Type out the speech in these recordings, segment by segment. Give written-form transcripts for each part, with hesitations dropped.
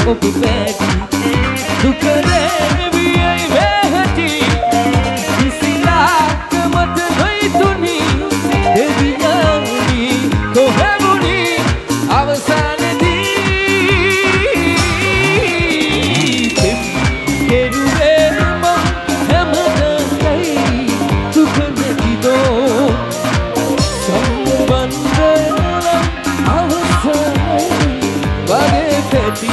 ඔබ පැටි දුක රැවියයි වැටි කිසිලාක මත නොයිතුනි දෙවියනි කොහෙමුණි අවසානදී කෙරුවේ මම හැමදාමයි දුක නැතිදෝ සම්බන්ධ අවසානයි වගේ පැටි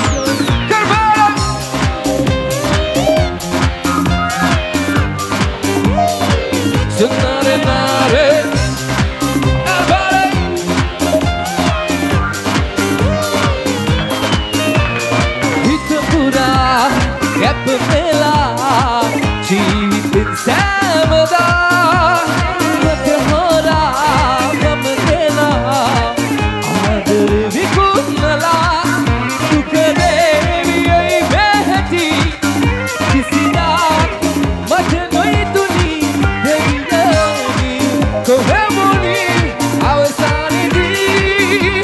ජීවිතෙන් සෑමදා මට හොරා ගම දෙලා ආදරේ විකුණලා දුක දෙවියයි වැටි කිසිදාක් මට නොයිතුනි දෙවියනි කොහෙමුණි අවසානයේදී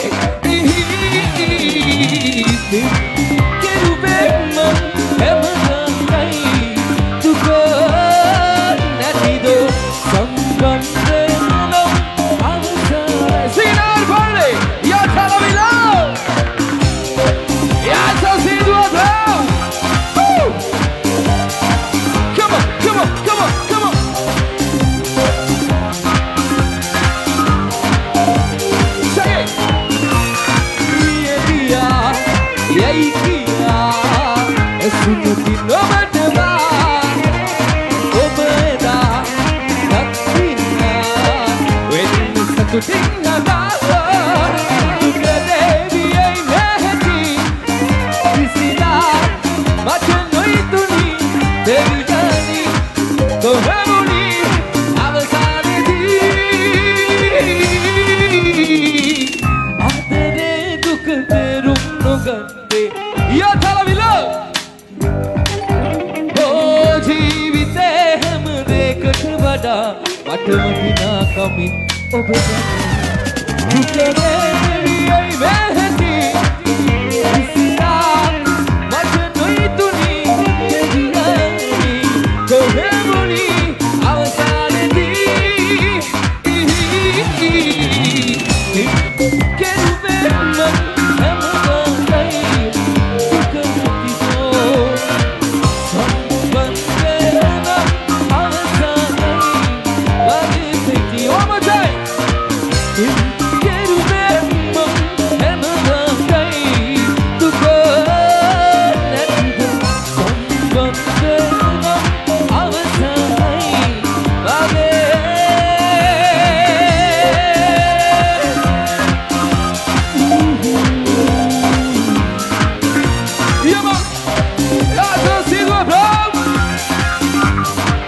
කෙරුවේ මම හැමදාමයි දුක නැතිදෝ සම්බන්ධ අවසානයි සිනාර පොල්ලේ යා තලවිලා යා සසිදුවෝ come on come on come on come on say it dia yai kia esunuti nomatba obeda takina when sakutinga dawa duka deviyai mehti kisila mata noituni deviyani kohemuni avasanedi adare duka terum nogande ya thalavila ජීවිතේ හැම දෙයකට වඩා මට වටිනා කමින් ඔබ දුක දෙවියයි වැටි කිසිදාක් මට නොයිතුනි දෙවියනි කොහෙමුණි අවසානයේදී කෙරුවේ මම හැමදාමයි දුක නැතිදෝ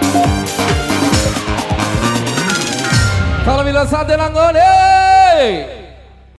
Fala, Milan Sadelangone!